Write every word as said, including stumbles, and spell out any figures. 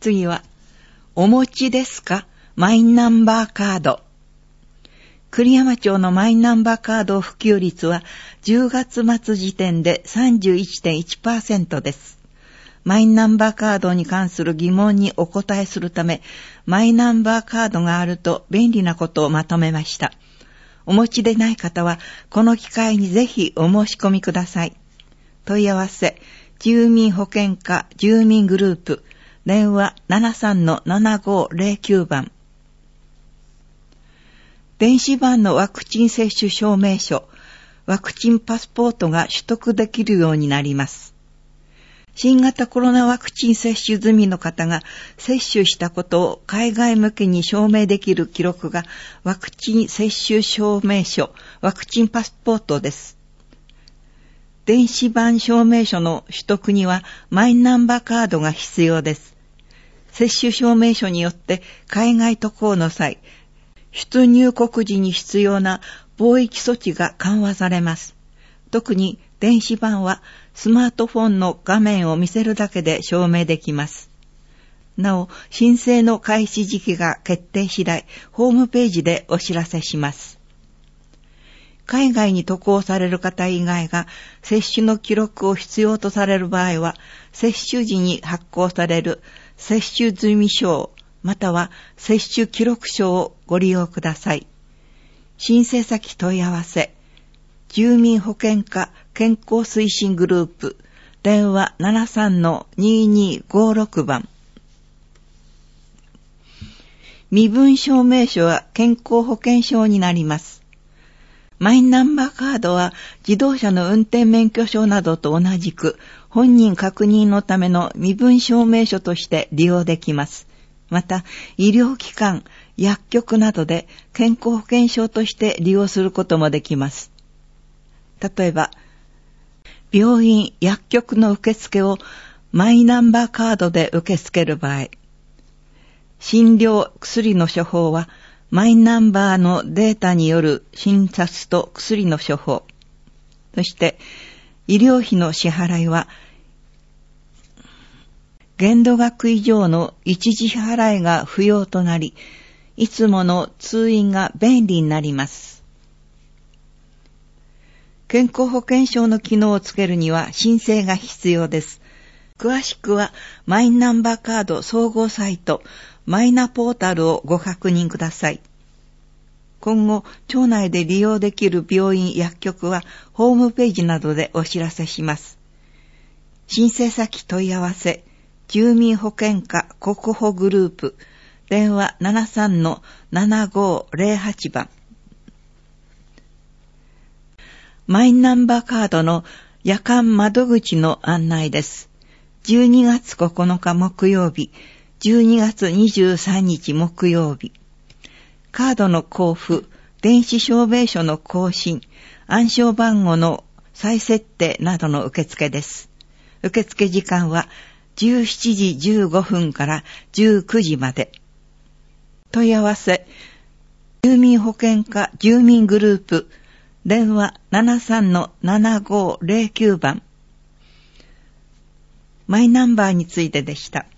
次は、お持ちですか？マイナンバーカード。栗山町のマイナンバーカード普及率はじゅうがつ末時点で さんじゅういってんいちパーセント です。マイナンバーカードに関する疑問にお答えするため、マイナンバーカードがあると便利なことをまとめました。お持ちでない方は、この機会にぜひお申し込みください。問い合わせ、住民保険課住民グループ、電話 ななさんのななごーぜろきゅう 番。電子版のワクチン接種証明書、ワクチンパスポートが取得できるようになります。新型コロナワクチン接種済みの方が接種したことを海外向けに証明できる記録がワクチン接種証明書、ワクチンパスポートです。電子版証明書の取得にはマイナンバーカードが必要です。接種証明書によって海外渡航の際、出入国時に必要な防疫措置が緩和されます。特に電子版はスマートフォンの画面を見せるだけで証明できます。なお、申請の開始時期が決定次第、ホームページでお知らせします。海外に渡航される方以外が接種の記録を必要とされる場合は、接種時に発行される接種済証または接種記録書をご利用ください。申請先問い合わせ、住民保険課健康推進グループ、電話 ななさんのににごろく 番。身分証明書は健康保険証になります。マイナンバーカードは自動車の運転免許証などと同じく本人確認のための身分証明書として利用できます。また、医療機関、薬局などで健康保険証として利用することもできます。例えば、病院、薬局の受付をマイナンバーカードで受け付ける場合、診療、薬の処方はマイナンバーのデータによる診察と薬の処方、そして医療費の支払いは限度額以上の一時支払いが不要となり、いつもの通院が便利になります。健康保険証の機能をつけるには申請が必要です。詳しくはマイナンバーカード総合サイトマイナポータルをご確認ください。今後、町内で利用できる病院、薬局はホームページなどでお知らせします。申請先問い合わせ、住民保険課国保グループ、電話 ななさんのななごーぜろはち 番。マイナンバーカードの夜間窓口の案内です。じゅうにがつここのか木曜日、じゅうにがつにじゅうさんにち木曜日。カードの交付、電子証明書の更新、暗証番号の再設定などの受付です。受付時間はじゅうしちじじゅうごふんからじゅうくじまで。問い合わせ、住民保険課住民グループ、電話 ななさんのななごーぜろきゅう 番。マイナンバーについてでした。